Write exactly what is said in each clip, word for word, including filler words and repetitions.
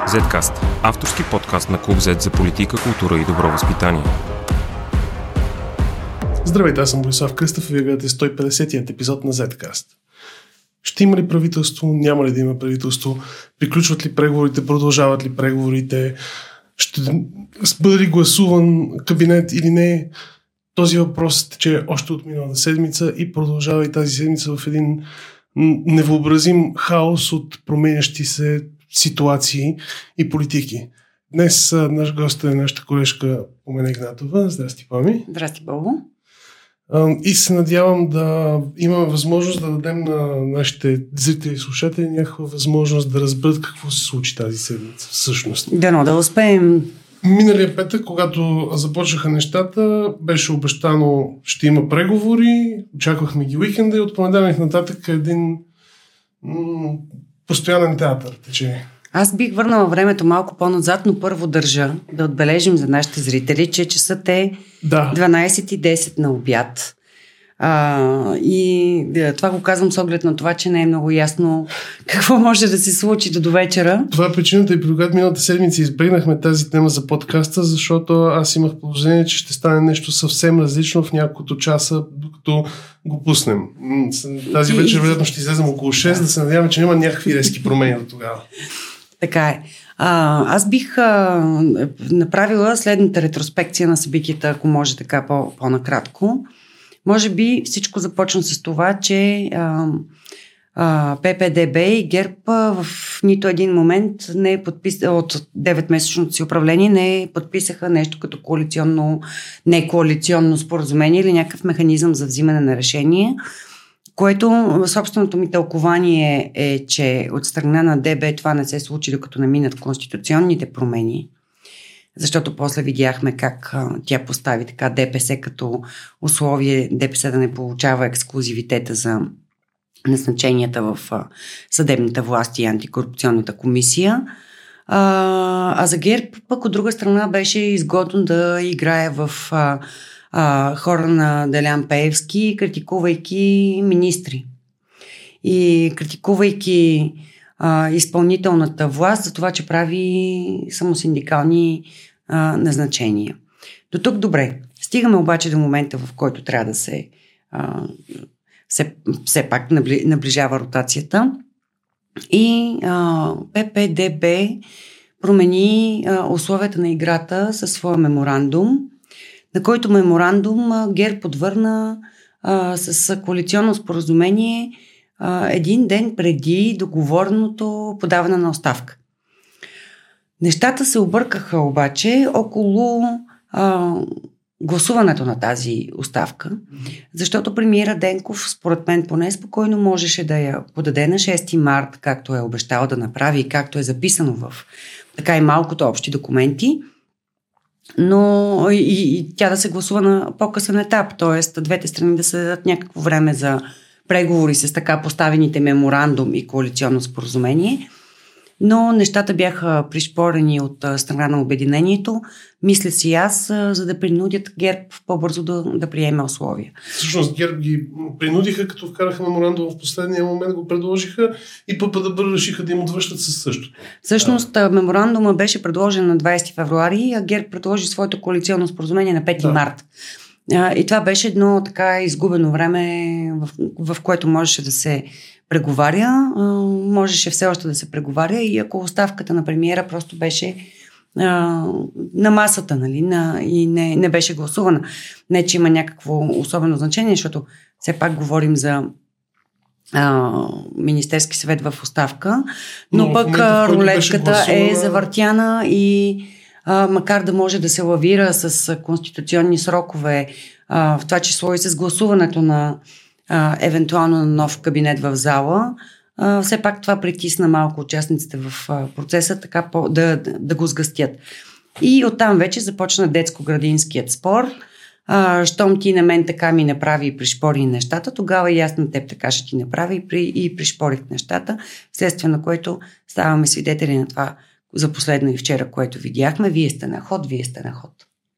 Zcast – авторски подкаст на Клуб Z за политика, култура и добро възпитание. Здравейте, аз съм Борислав Кръстев и вие гледате сто и петдесетият епизод на Zcast. Ще има ли правителство? Няма ли да има правителство? Приключват ли преговорите? Продължават ли преговорите? Ще бъде ли гласуван кабинет или не? Този въпрос тече още от миналата седмица и продължава и тази седмица в един невъобразим хаос от променящи се ситуации и политики. Днес наш гост е нашата колежка Пламена Игнатова. Здрасти, Пами. Здрасти, Бобо. И се надявам да имаме възможност да дадем на нашите зрители и слушатели някаква възможност да разберат какво се случи тази седмица всъщност. Дано да успеем. Миналия петък, когато започнаха нещата, беше обещано, ще има преговори, очаквахме ги уикенда и от понеделник нататък един м- постоянен театър тече. Аз бих върнала времето малко по-назад, но първо държа да отбележим за нашите зрители, че часът е да. дванайсет и десет на обяд. А, и да, това го казвам с оглед на това, че не е много ясно какво може да се случи до довечера. Това е причината и при когато миналата седмица избегнахме тази тема за подкаста, защото аз имах положение, че ще стане нещо съвсем различно в няколкото часа, докато го пуснем. Тази вечер вероятно ще излезем около шест, да се надяваме, че няма някакви резки промени до тогава. Така е. А, аз бих а, направила следната ретроспекция на събитията, ако може така по- по-накратко. Може би всичко започна с това, че а, а, ППДБ и ГЕРБ а, в нито един момент не е подпис... от деветмесечното си управление не подписаха нещо като коалиционно, не коалиционно споразумение или някакъв механизъм за взимане на решение, което собственото ми тълкование е, че от страна на ДБ това не се случи, докато не минат конституционните промени. Защото после видяхме как а, тя постави така ДПС като условие ДПС да не получава ексклузивитета за назначенията в а, съдебната власт и антикорупционната комисия. А, а за ГЕРБ пък от друга страна беше изгодно да играе в а, а, хора на Делян Пеевски, критикувайки министри. И критикувайки а, изпълнителната власт за това, че прави самосиндикални а, назначения. До тук добре. Стигаме обаче до момента, в който трябва да се а, все, все пак набли, наближава ротацията. И а, ППДБ промени а, условията на играта със своя меморандум, на който меморандум а, ГЕРБ подвърна а, с коалиционно споразумение а, един ден преди договорното подаване на оставка. Нещата се объркаха обаче около а, гласуването на тази оставка, защото премиера Денков, според мен поне спокойно можеше да я подаде на шести март, както е обещал да направи и както е записано в така и малкото общи документи, но и, и тя да се гласува на по-късен етап, т.е. двете страни да се дадат някакво време за преговори с така поставените меморандум и коалиционно споразумение, но нещата бяха пришпорени от страна на обединението, мисля си аз, за да принудят ГЕРБ по-бързо да, да приеме условия. Всъщност ГЕРБ ги принудиха, като вкараха меморандум в последния момент, го предложиха и ППДБ решиха да им отвръщат със същото. Всъщност а... меморандума беше предложен на двайсети февруари, а ГЕРБ предложи своето коалиционно споразумение на пети март. Да. И това беше едно така изгубено време, в, в което можеше да се преговаря, можеше все още да се преговаря и ако оставката на премиера просто беше а, на масата, нали, на, и не, не беше гласувана. Не, че има някакво особено значение, защото все пак говорим за а, Министерски съвет в оставка, но, но пък момента, рулетката е завъртяна и а, макар да може да се лавира с конституционни срокове, а, в това число и с гласуването на Uh, евентуално на нов кабинет в зала, uh, все пак това притисна малко участниците в uh, процеса, така по, да, да, да го сгъстят. И оттам вече започна детско-градинският спор. Uh, щом ти на мен така ми направи и пришпори нещата, тогава и аз на теб така ще ти направи и, при, и пришпорих нещата, вследствие на което ставаме свидетели на това за последно и вчера, което видяхме. Вие сте на ход, вие сте на ход.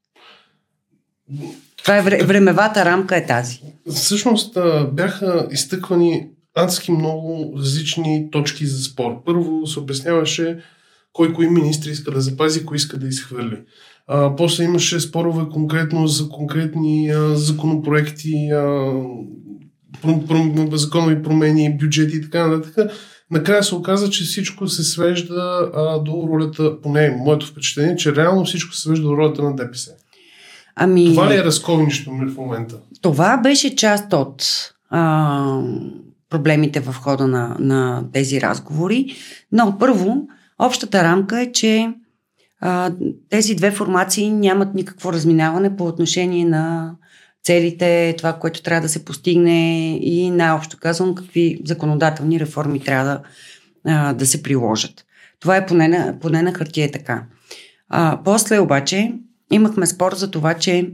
Това е времевата рамка е тази. Всъщност бяха изтъквани адски много различни точки за спор. Първо се обясняваше кой кои министри иска да запази, кой иска да изхвърли. А, после имаше спорове конкретно за конкретни а, законопроекти, а, про, про, законови промени, бюджети и така нататък. Накрая се оказа, че всичко се свежда а, до ролята, поне моето впечатление, че реално всичко се свежда до ролята на ДПС. Ами, това ли е разковничето в момента? Това беше част от а, проблемите в хода на, на тези разговори. Но първо, общата рамка е, че а, тези две формации нямат никакво разминаване по отношение на целите, това, което трябва да се постигне и най-общо казвам какви законодателни реформи трябва да, а, да се приложат. Това е поне на, поне на хартия е така. А, после обаче имахме спор за това, че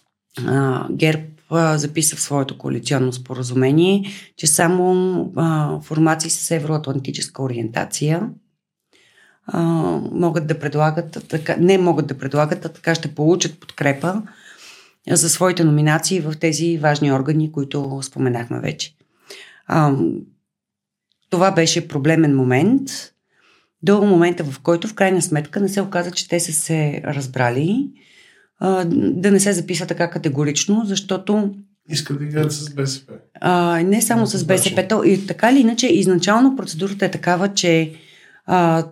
а, ГЕРБ а, записа в своето коалиционно споразумение, че само а, формации с евроатлантическа ориентация а, могат да предлагат, така, не могат да предлагат, а така ще получат подкрепа за своите номинации в тези важни органи, които споменахме вече. А, това беше проблемен момент до момента, в който в крайна сметка не се оказа, че те са се разбрали, а, да не се записва така категорично, защото искат да играят с БСП. А, не само с БСП, то и така или иначе, изначално процедурата е такава, че а,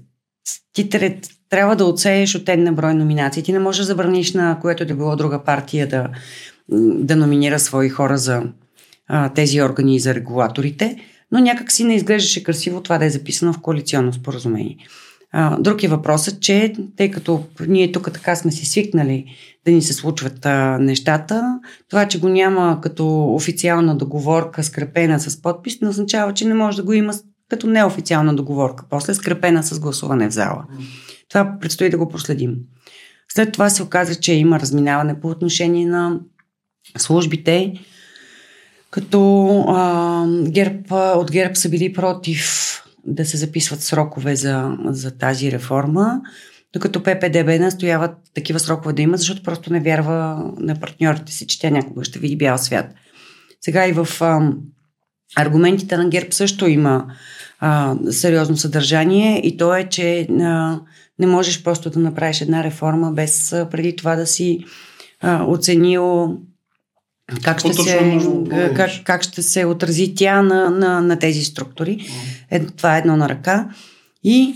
ти трябва да отсееш от една брой номинации. Ти не можеш да забраниш на което да било друга партия да, да номинира свои хора за а, тези органи и за регулаторите, но някак си не изглеждаше красиво това да е записано в коалиционно споразумение. А, друг е въпросът, че тъй като ние тук така сме си свикнали да ни се случват а, нещата, това, че го няма като официална договорка, скрепена с подпис, не означава, че не може да го има като неофициална договорка, после скрепена с гласуване в зала. Това предстои да го проследим. След това се оказа, че има разминаване по отношение на службите, като а, ГЕРБ, от ГЕРБ са били против да се записват срокове за, за тази реформа, докато ППДБ настояват такива срокове да има, защото просто не вярва на партньорите си, че тя някога ще види бял свят. Сега и в а, аргументите на ГЕРБ също има а, сериозно съдържание и то е, че а, не можеш просто да направиш една реформа без а, преди това да си а, оценил как ще, се, как, как ще се отрази тя на, на, на тези структури. Е, това е едно на ръка. И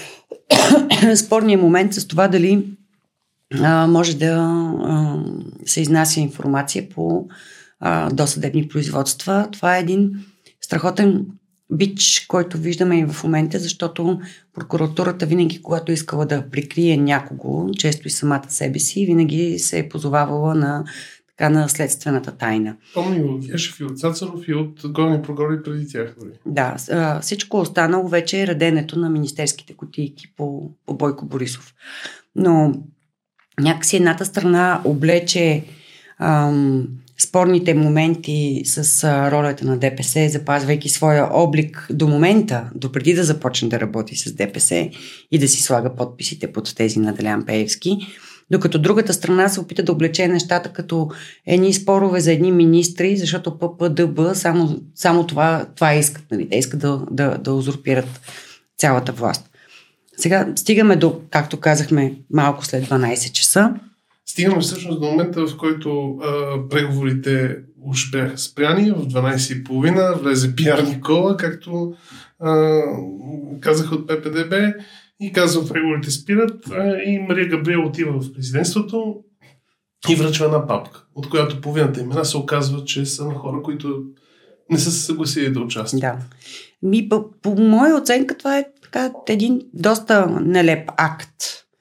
спорният момент с това дали а, може да а, се изнася информация по а, досъдебни производства. Това е един страхотен бич, който виждаме и в момента, защото прокуратурата винаги, когато искала да прикрие някого, често и самата себе си, винаги се е позовавала на така на следствената тайна. Помни от Гешев и от Цацаров и от горни прокурори преди тях. Да, всичко останало вече е реденето на министерските кутийки по, по Бойко Борисов. Но някакси едната страна облече ам, спорните моменти с а, ролята на ДПС, запазвайки своя облик до момента, допреди да започне да работи с ДПС и да си слага подписите под тези на Делян Пеевски, докато другата страна се опита да облече нещата като едни спорове за едни министри, защото ППДБ само, само това, това искат. Нали? Те искат да, да, да узурпират цялата власт. Сега стигаме до, както казахме, малко след дванайсет часа. Стигаме всъщност до момента, в който а, преговорите уж бяха спряни. В дванайсет и половина влезе пиар Никола, както а, казаха от ППДБ. И казва, преговорите спират и Мария Габриел отива в президентството и връчва една папка, от която половината имена се оказва, че са на хора, които не са се съгласили да участват. Да. Ми, по, по моя оценка това е така един доста нелеп акт.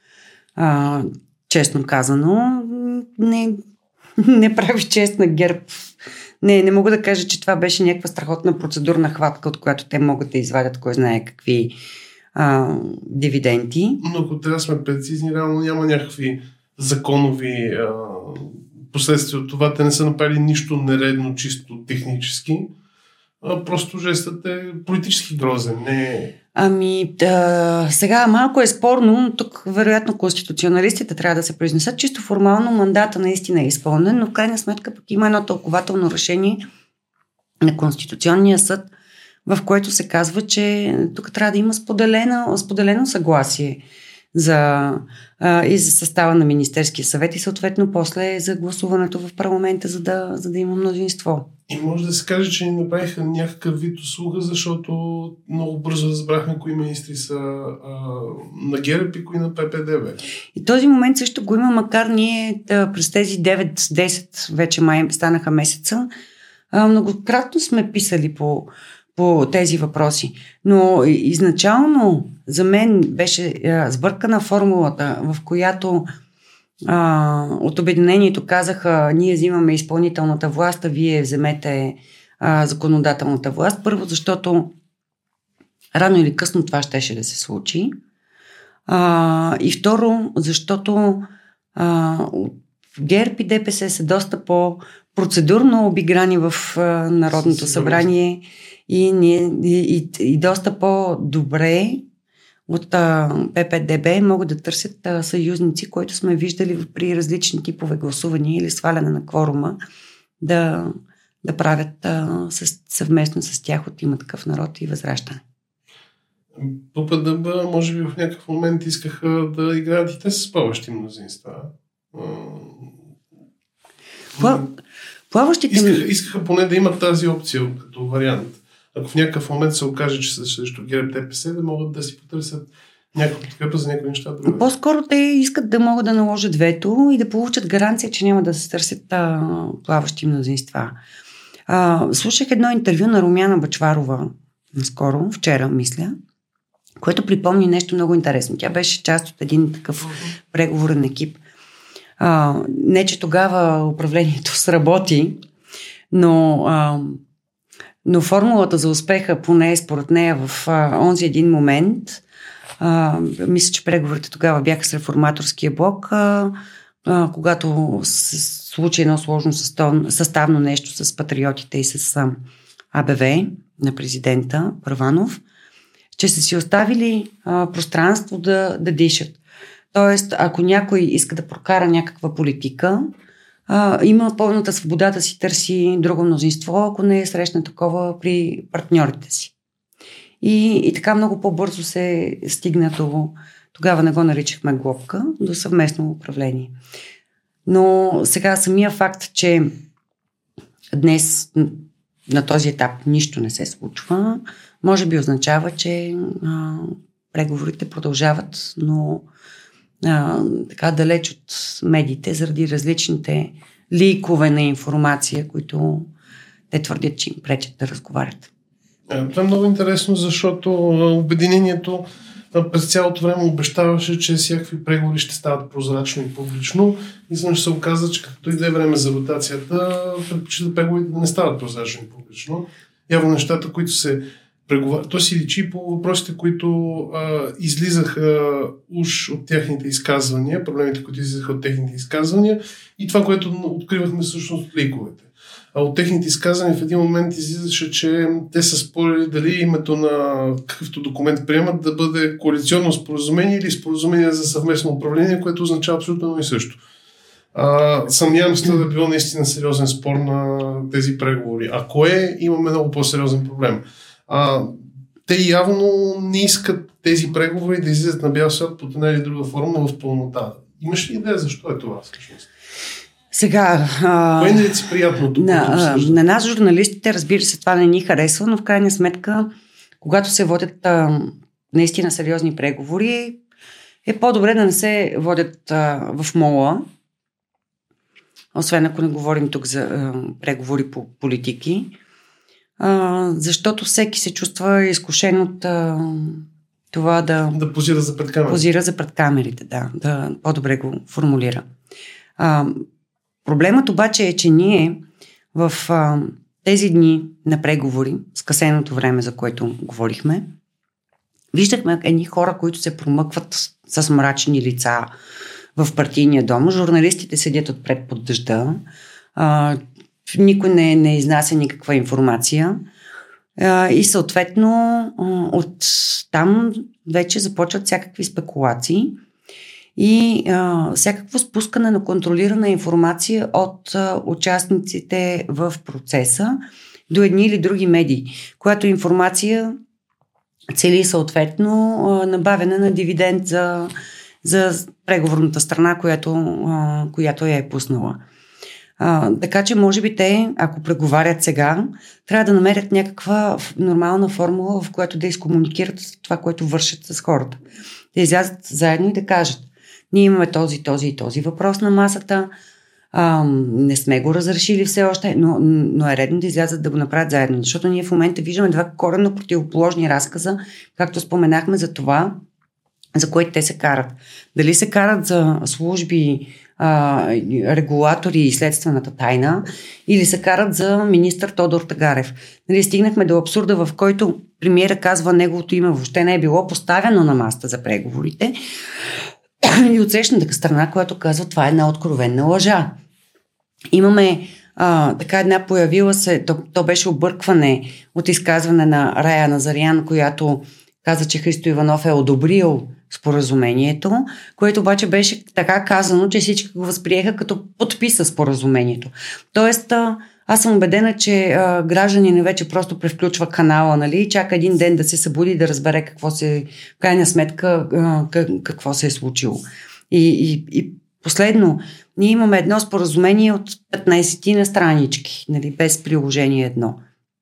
А, честно казано, не, не прави чест на ГЕРБ. Не, не мога да кажа, че това беше някаква страхотна процедурна хватка, от която те могат да извадят кой знае какви А, дивиденти. Но ако трябва да сме прецизни, реално няма някакви законови а, последствия от това. Те не са направили нищо нередно, чисто технически. А, просто жестът е политически грозен. Не... Ами, да, сега малко е спорно, но тук вероятно конституционалистите трябва да се произнесат. Чисто формално мандата наистина е изпълнен, но в крайна сметка пък има едно тълкователно решение на Конституционния съд, в което се казва, че тук трябва да има споделено, споделено съгласие за, а, и за състава на Министерския съвет и съответно после за гласуването в парламента, за да, за да има мнозинство. И може да се каже, че ни направиха някакъв вид услуга, защото много бързо разбрахме кои министри са а, на ГЕРБ и кои на П П Д Б. И този момент също го има, макар ние да, през тези девет-десет вече май станаха месеца, а, многократно сме писали по по тези въпроси. Но изначално за мен беше а, сбъркана формулата, в която а, от обединението казаха, ние взимаме изпълнителната власт, а вие вземете а, законодателната власт. Първо, защото рано или късно това щеше да се случи. А, и второ, защото а, ГЕРБ и Д П С са доста по-процедурно обиграни в а, Народното събрание и, ние, и, и, и доста по-добре от а, П П Д Б могат да търсят а, съюзници, които сме виждали при различни типове гласувания или сваляне на кворума, да, да правят а, с, съвместно с тях от Има такъв народ и Възраждане. П П Д Б може би в някакъв момент искаха да играят и те с плаващи мнозинства. Пла... Плаващите... Искаха, искаха поне да имат тази опция като вариант. Ако в някакъв момент се окаже, че са срещу ГЕРБ Д П С, да могат да си потърсят някаква подкрепа за някои неща. Други. По-скоро те искат да могат да наложат вето и да получат гаранция, че няма да се търсят а, плаващи мнозинства. А, слушах едно интервю на Румяна Бъчварова наскоро, вчера, мисля, което припомни нещо много интересно. Тя беше част от един такъв преговорен екип. А, не, че тогава управлението сработи, но, а, но формулата за успеха, поне според нея в а, онзи един момент, а, мисля, че преговорите тогава бяха с реформаторския блок, а, а, когато се случи едно сложно съставно нещо с патриотите и с а, А Б В на президента Първанов, че са си оставили а, пространство да, да дишат. Тоест, ако някой иска да прокара някаква политика, а, има пълната свобода да си търси друго мнозинство, ако не е срещна такова при партньорите си. И, и така много по-бързо се стигна до, тогава не го наричахме глобка, до съвместно управление. Но сега самия факт, че днес на този етап нищо не се случва, може би означава, че а, преговорите продължават, но а, така далеч от медиите, заради различните ликове на информация, които те твърдят, че им пречат да разговарят. Това е много интересно, защото обединението през цялото време обещаваше, че всякакви преговори ще стават прозрачно и публично. И също се оказа, че като иде време за ротацията, предпочита преговорите да не стават прозрачно и публично. Явно нещата, които се преговарят, то си личи по въпросите, които а, излизаха уж от техните изказвания, проблемите, които излизаха от техните изказвания и това, което откривахме всъщност от ликовете. А от техните изказвания в един момент излизаше, че те са спорили дали името на какъвто документ приемат да бъде коалиционно споразумение или споразумение за съвместно управление, което означава абсолютно и също. А, съмнявам се да било наистина сериозен спор на тези преговори. Ако е, имаме много по-сериозен проблем. А, те явно не искат тези преговори да излизат на бял свят под една или друга форма в пълнота. Имаш ли идея защо е това всъщност? Сега, а, кое не е си приятното? На, на нас, журналистите, разбира се, това не ни харесва, но в крайна сметка, когато се водят а, наистина сериозни преговори, е по-добре да не се водят а, в мола, освен ако не говорим тук за а, преговори по политики, а, защото всеки се чувства изкушен от а, това да... Да позира за пред камерите. Позира за пред камерите, да, да по-добре го формулира. А, Проблемът обаче е, че ние в а, тези дни на преговори, скъсеното време, за което говорихме, виждахме едни хора, които се промъкват с мрачни лица в партийния дом. Журналистите седят отпред под дъжда. А, никой не, не изнася никаква информация. А, и съответно от там вече започват всякакви спекулации и а, всякакво спускане на контролирана информация от а, участниците в процеса, до едни или други медии, която информация цели съответно набавяне на дивиденд за, за преговорната страна, която, която я е пуснала. А, така че може би те, ако преговарят сега, трябва да намерят някаква нормална формула, в която да изкомуникират това, което вършат с хората. Да излязат заедно и да кажат: ние имаме този, този и този въпрос на масата, а, не сме го разрешили все още, но, но е редно да излязат да го направят заедно, защото ние в момента виждаме два коренно противоположни разказа, както споменахме, за това, за което те се карат. Дали се карат за служби, а, регулатори и следствената тайна, или се карат за министър Тодор Тагарев. Нали, стигнахме до абсурда, в който премиера казва, неговото име въобще не е било поставено на масата за преговорите, и отсрещната страна, която казва, това е една откровенна лъжа. Имаме а, така една появила се, то, то беше объркване от изказване на Рая Назарян, която каза, че Христо Иванов е одобрил споразумението, което обаче беше така казано, че всички го възприеха като подписа споразумението. Тоест, а, аз съм убедена, че а, гражданин вече просто превключва канала, нали, и чака един ден да се събуди и да разбере какво се, в крайна сметка, а, какво се е случило. И, и, и последно, ние имаме едно споразумение от петнайсет на странички, нали, без приложение едно,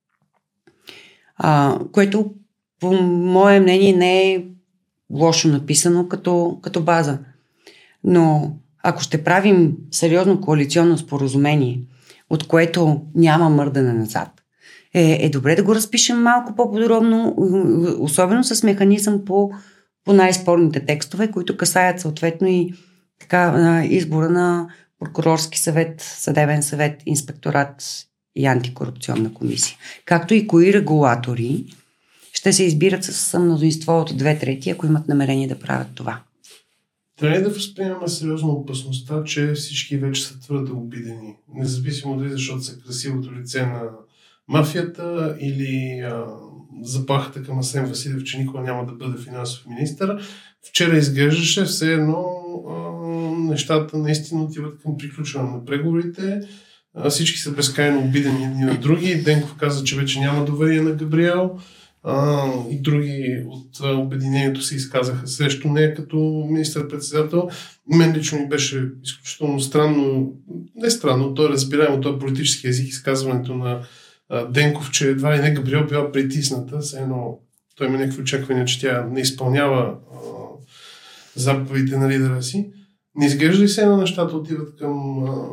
а, което по мое мнение не е лошо написано като, като база. Но ако ще правим сериозно коалиционно споразумение, от което няма мърдане назад, е, е добре да го разпишем малко по-подробно, особено с механизъм по, по най-спорните текстове, които касаят съответно и така, избора на прокурорски съвет, съдебен съвет, инспекторат и антикорупционна комисия. Както и кои регулатори ще се избират с мнозинство от две трети, ако имат намерение да правят това. Трябва ли да възприемаме сериозно опасността, че всички вече са твърде обидени? Независимо дали защото са красивото лице на мафията или а, заплахата към Асен Василев, че никога няма да бъде финансов министър. Вчера изглеждаше все едно а, нещата наистина отиват към приключване на преговорите. А, всички са безкрайно обидени едни на други. Денков каза, че вече няма доверие на Габриел. Uh, и други от uh, обединението се изказаха срещу нея като министър-председател. Мен лично ми беше изключително странно, не странно, то е разбираемо, то е политически език, изказването на uh, Денков, че едва ли не Габриел била притисната, все едно той има някакви очаквания, че тя не изпълнява uh, заповедите на лидера си. Не изглежда ли се едно нещата отиват към, uh,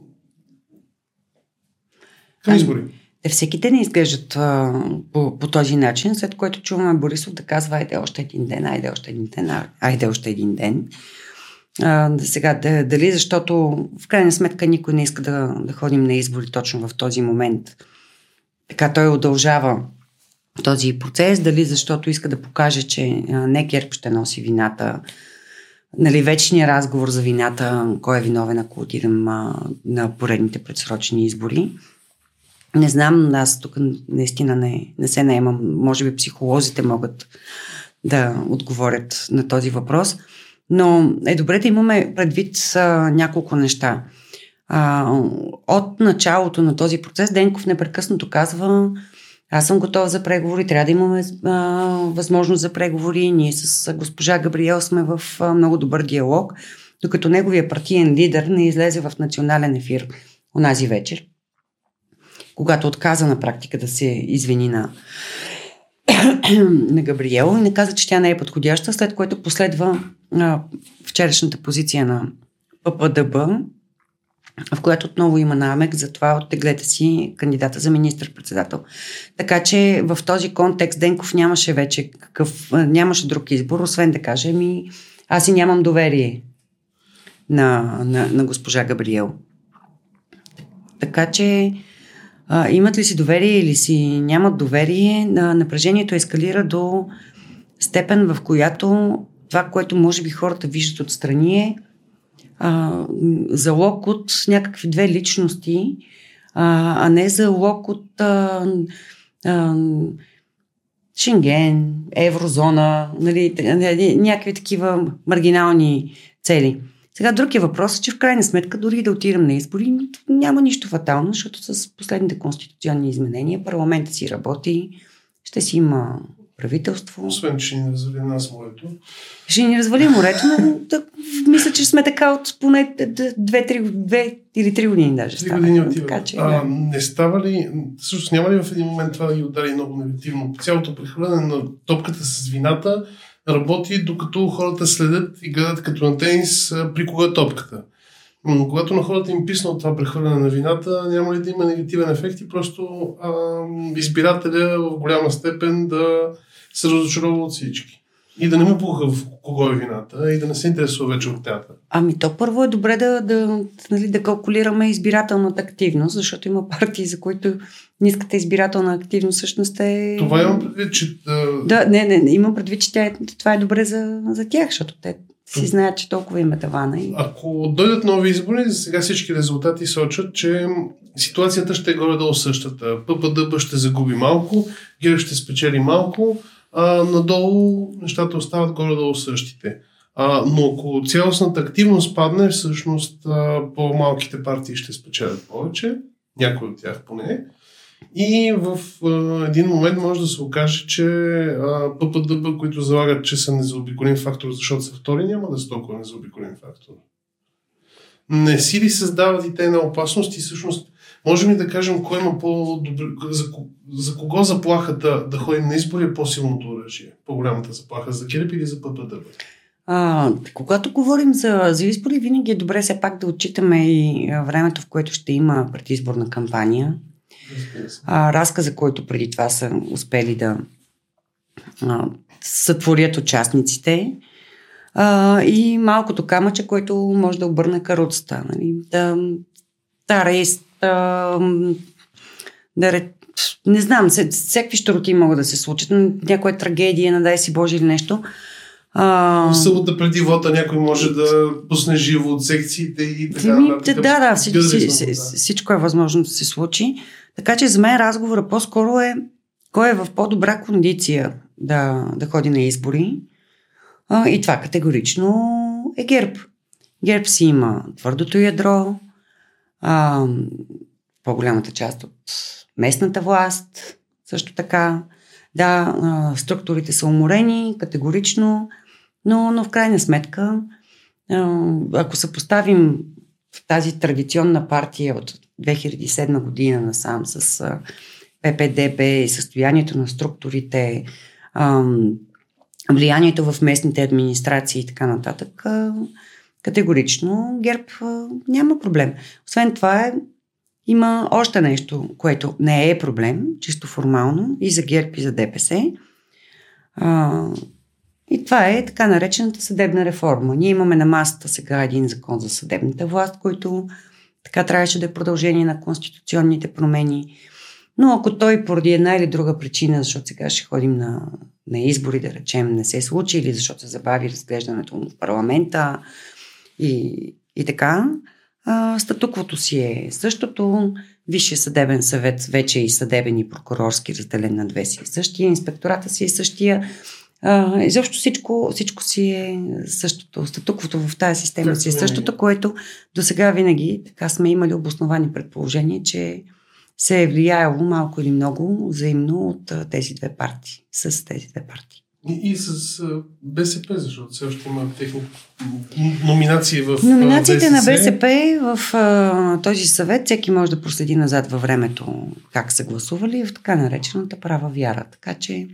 към избори? Те всеки ден изглеждат а, по, по този начин, след което чуваме Борисов да казва, айде още един ден, айде още един ден, айде още един ден. А, да сега, да, дали защото в крайна сметка никой не иска да, да ходим на избори точно в този момент. Така той удължава този процес, дали защото иска да покаже, че а, не ГЕРБ ще носи вината, нали, вечният разговор за вината, кой е виновен, ако отидем а, на поредните предсрочни избори. Не знам, аз тук наистина не, не се наемам. Може би психолозите могат да отговорят на този въпрос. Но е добре да имаме предвид а, няколко неща. А, от началото на този процес Денков непрекъснато казва, аз съм готов за преговори, трябва да имаме а, възможност за преговори. Ние с госпожа Габриел сме в а, много добър диалог, докато неговия партиен лидер не излезе в национален ефир онази вечер, когато отказа на практика да се извини на, на Габриел и не каза, че тя не е подходяща, след което последва а, вчерашната позиция на ППДБ, в която отново има намек за това оттеглете си кандидата за министър-председател. Така че в този контекст Денков нямаше вече какъв, нямаше друг избор, освен да каже, ми аз и нямам доверие на, на, на госпожа Габриел. Така че А, имат ли си доверие или си нямат доверие, напрежението ескалира до степен, в която това, което може би хората виждат отстрани е а, залог от някакви две личности, а, а не залог от а, а, Шенген, еврозона, нали, някакви такива маргинални цели. Сега другия въпрос е, че в крайна сметка дори да отидем на избори, няма нищо фатално, защото с последните конституционни изменения парламентът си работи, ще си има правителство. Освен, че ни развали нас морето. Ще ни развали морето, но да, мисля, че сме така от поне две или три години даже. Три години отива. Така, че, а, да. Не става ли, всъщност няма ли в един момент това да ги удари много негативно? Цялото прехвърляне на топката с вината работи, докато хората следят и гледат като на тенис при кога е топката. Но когато на хората им писна от това прехвърляне на вината, няма ли да има негативен ефект и просто а, избирателя в голяма степен да се разочарова от всички. И да не му пуха в кого е вината и да не се интересува вече от театър. Ами то първо е добре да, да, нали, да калкулираме избирателната активност, защото има партии, за които ниската избирателна активност всъщност е... Това имам предвид, че... Да, не, не, не, имам предвид, че тя, това е добре за, за тях, защото те си знаят, че толкова им е тавана. И... Ако дойдат нови избори, сега всички резултати сочат, че ситуацията ще е горе-долу същата. ППДБ ще загуби малко, ГЕРБ ще спечели малко, а надолу нещата остават горе-долу същите. А, но ако цялостната активност падне, всъщност а, по-малките партии ще спечелят повече, някои от тях поне. И в а, един момент може да се окаже, че а, ППДБ, които залагат, че са незаобиколим фактор, защото са втори, няма да са толкова незаобиколим фактор. Не си ли създават и те на опасности? Всъщност, можем ли да кажем кой има по-добре, за, за кого заплахата да ходим на избори е по-силното оръжие? По-голямата заплаха за ГЕРБ или за ППДБ? А, когато говорим за, за избори, винаги е добре все пак да отчитаме и времето, в което ще има предизборна кампания. А, разказа, който преди това са успели да а, сътворят участниците а, и малкото камъче, който може да обърне каруцата. Нали? Да, да, рейс, да, да, не знам, всякакви щуроти могат да се случат. Някоя трагедия, надай си Боже или нещо. В събота преди вота някой може да пусне живо от секциите и така. Ми, да, да, да всичко, всичко е възможно да се случи. Така че за мен разговора по-скоро е кой е в по-добра кондиция да, да ходи на избори. А, и това категорично е ГЕРБ. ГЕРБ си има твърдото ядро, а, по-голямата част от местната власт, също така. Да, а, структурите са уморени, категорично, но, но в крайна сметка, а, ако се поставим в тази традиционна партия от две хиляди и седма година насам с а, ППДБ и състоянието на структурите, а, влиянието в местните администрации и така нататък, а, категорично ГЕРБ а, няма проблем. Освен това е има още нещо, което не е проблем, чисто формално, и за ГЕРБ, и за ДПС. А, и това е така наречената съдебна реформа. Ние имаме на масата сега един закон за съдебната власт, който така трябваше да е продължение на конституционните промени. Но ако той поради една или друга причина, защото сега ще ходим на, на избори, да речем, не се случи, или защото се забави разглеждането му в парламента и, и така, статуквото си е същото, Висшия съдебен съвет вече е и съдебен и прокурорски разделен на две си е същия, инспектората си е същия. А, изобщо всичко, всичко си е същото. Статуквото в тази система си е същото, което до сега винаги така сме имали обосновани предположения, че се е влияело малко или много взаимно от тези две партии, с тези две партии. И, и с БСП, защото все още има техни номинации в Номинациите ВСС. на БСП в а, този съвет всеки може да проследи назад във времето как са гласували в така наречената права вяра. Така че...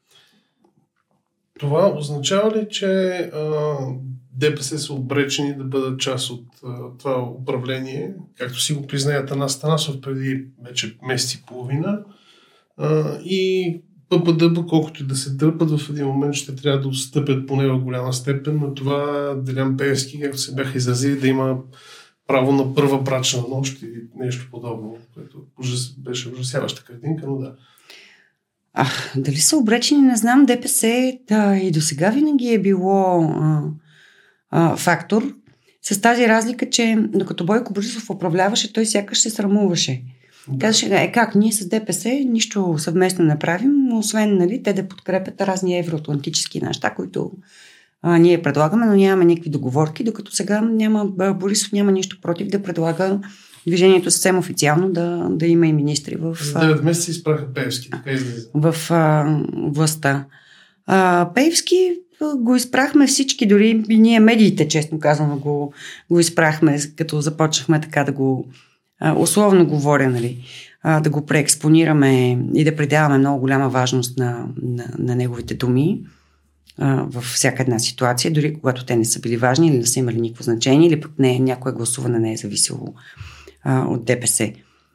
Това означава ли, че а, ДПС са обречени да бъдат част от а, това управление, както си го призна Атанас Атанасов преди вече месец и половина, а, и ППДБ, колкото и да се дърпат, в един момент ще трябва да отстъпят поне в голяма степен на това Делян Пеевски, както се бяха изразили, да има право на първа брачна нощ или нещо подобно, което беше ужасяваща картинка, но да. А, дали са обречени, не знам. ДПС да, и до сега винаги е било а, а, фактор, с тази разлика, че докато Бойко Борисов управляваше, той сякаш се срамуваше. Да. Казваше, е как, ние с ДПС нищо съвместно не правим, освен нали, те да подкрепят разни евроатлантически неща, които а, ние предлагаме, но нямаме никакви договорки, докато сега няма, Борисов няма нищо против да предлага движението съвсем официално да, да има и министри в... За девет месеца изпраха Пеевски, така излиза. В а, властта. А, Пеевски го изпрахме всички, дори и ние медиите, честно казано, го, го изпрахме, като започнахме така да го, а, условно говоря, нали, а, да го преекспонираме и да придаваме много голяма важност на, на, на неговите думи а, във всяка една ситуация, дори когато те не са били важни или не са имали никакво значение, или пък не, някое гласуване не е зависело а, от ДПС.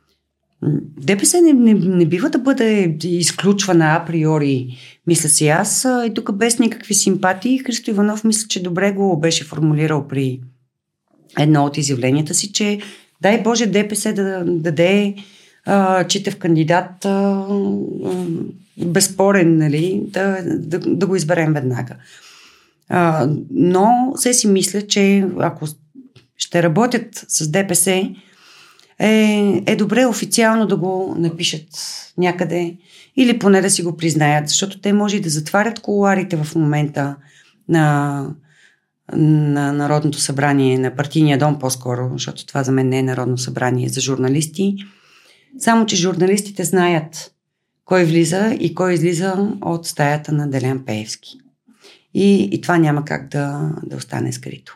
ДПС не, не, не бива да бъде изключвана априори, мисля си аз. И тук без никакви симпатии Христо Иванов мисля, че добре го беше формулирал при едно от изявленията си, че дай Боже ДПС да, да даде а, читав кандидат а, а, безспорен, нали, да, да, да го изберем веднага. А, но се си мисля, че ако ще работят с ДПС, Е, е добре официално да го напишат някъде или поне да си го признаят, защото те може и да затварят кулоарите в момента на, на Народното събрание, на партийния дом по-скоро, защото това за мен не е Народно събрание за журналисти. Само, че журналистите знаят кой влиза и кой излиза от стаята на Делян Пеевски. И, и това няма как да, да остане скрито.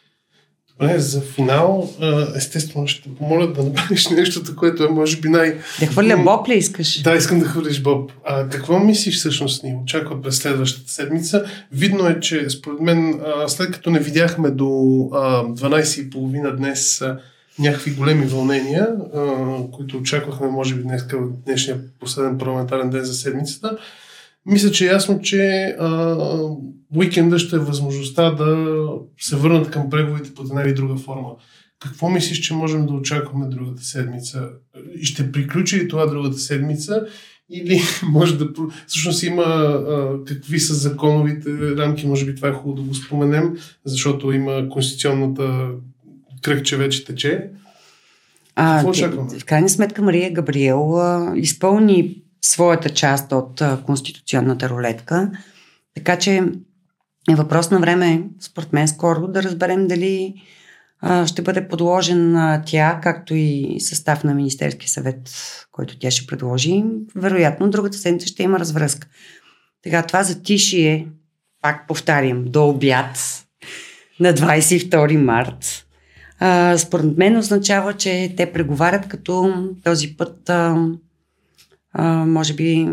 Добре, за финал, естествено ще помоля да направиш нещо, което е може би най... Да хвърля Боб ли искаш? Да, искам да хвърлиш Боб. А, какво мислиш всъщност ни очаква през следващата седмица? Видно е, че според мен, след като не видяхме до дванайсет и половина днес някакви големи вълнения, които очаквахме може би днес, днешния последен парламентарен ден за седмицата, мисля, че е ясно, че а, уикенда ще е възможността да се върнат към преговорите под една или друга форма. Какво мислиш, че можем да очакваме другата седмица? И ще приключи ли това другата седмица? Или може да... Всъщност има а, какви са законовите рамки, може би това е хубаво да го споменем, защото има конституционната кръгче вече тече. Какво очакваме? В крайна сметка Мария Габриел а, изпълни своята част от а, конституционната рулетка. Така че е въпрос на време, според мен, скоро да разберем дали а, ще бъде подложен а, тя, както и състав на Министерския съвет, който тя ще предложи. Вероятно, другата седмица ще има развръзка. Така, това затишие, пак повтарям, до обяд на двайсет и втори март, а, според мен означава, че те преговарят, като този път а, а, може би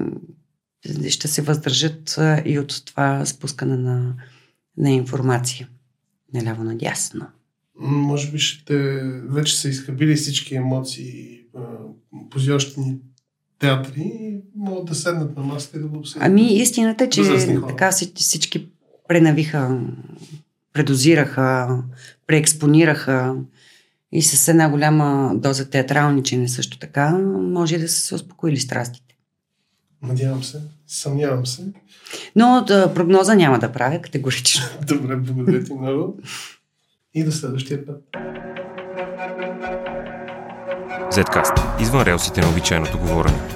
ще се въздържат а, и от това спускане на, на информация наляво надясно. Може би ще вече са изхабили всички емоции, позиощни театри и могат да седнат на масата и да го обсъдят. Ами истината е, че така всички пренавиха, предозираха, преекспонираха и с една голяма доза театралничене също така може да са се успокоили страстите. Надявам се, съмнявам се. Но да, прогноза няма да правя категорично. Добре, благодаря ти много. И до следващия път. Zcast. Извън релсите на обичайното говорене.